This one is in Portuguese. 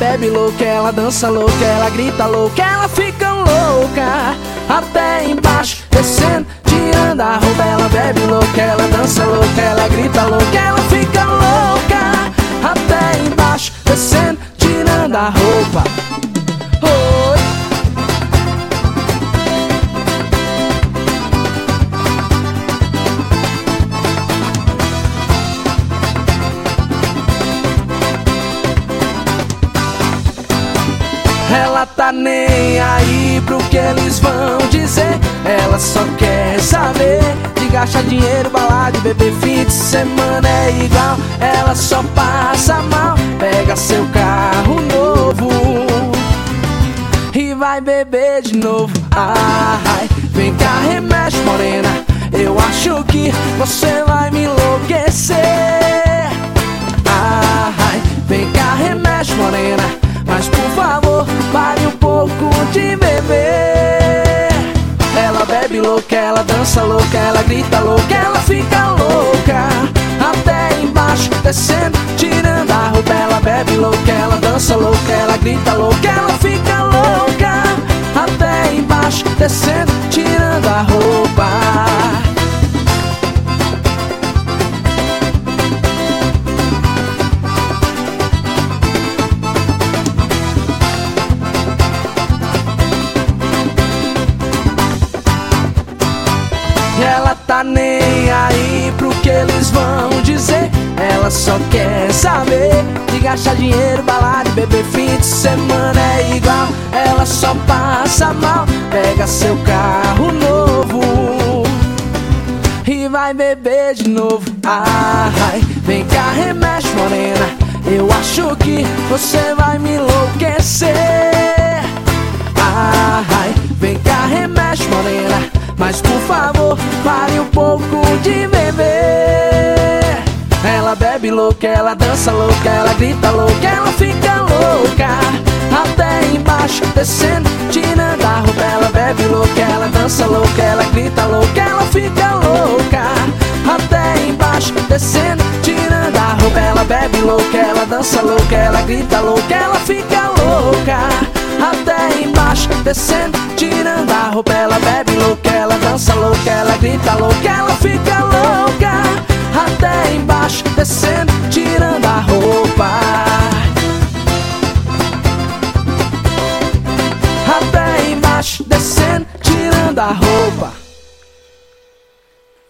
bebe louca, ela dança louca, ela grita louca, ela fica louca até embaixo, descendo, tirando a roupa. Ela bebe louca, ela dança louca, ela grita louca, ela fica louca até embaixo, descendo, tirando a roupa. Oi. Ela tá nem aí pro que eles vão dizer. Ela só quer saber de gastar dinheiro, balada e beber, fim de semana é igual. Ela só passa mal, pega seu carro novo e vai beber de novo. Ai, vem cá, remexe morena, eu acho que você vai me enlouquecer. Ai, vem cá, remexe morena, mas por favor, pare um pouco de beber. Ela bebe louca, ela dança louca, ela grita louca, ela fica louca até embaixo, descendo, tirando a roupa. Ela bebe louca, ela dança louca, ela grita louca, ela fica louca até embaixo, descendo, tirando a roupa. Ela tá nem aí pro que eles vão dizer. Ela só quer saber de gastar dinheiro, balada e beber, fim de semana é igual. Ela só passa mal, pega seu carro novo e vai beber de novo. Ai, vem cá, remexe morena, eu acho que você vai me enlouquecer. Ai, vem cá, remexe morena, mas por favor, pare um pouco de beber. Ela bebe louca, ela dança louca, ela grita louca, ela fica louca até embaixo, descendo, tirando a roupa. Ela bebe louca, ela dança louca, ela grita louca, ela fica louca até embaixo, descendo, tirando a roupa. Ela bebe louca, ela dança louca, ela grita louca, ela fica louca até embaixo, descendo, tirando a roupa. Ela bebe louca, ela dança louca,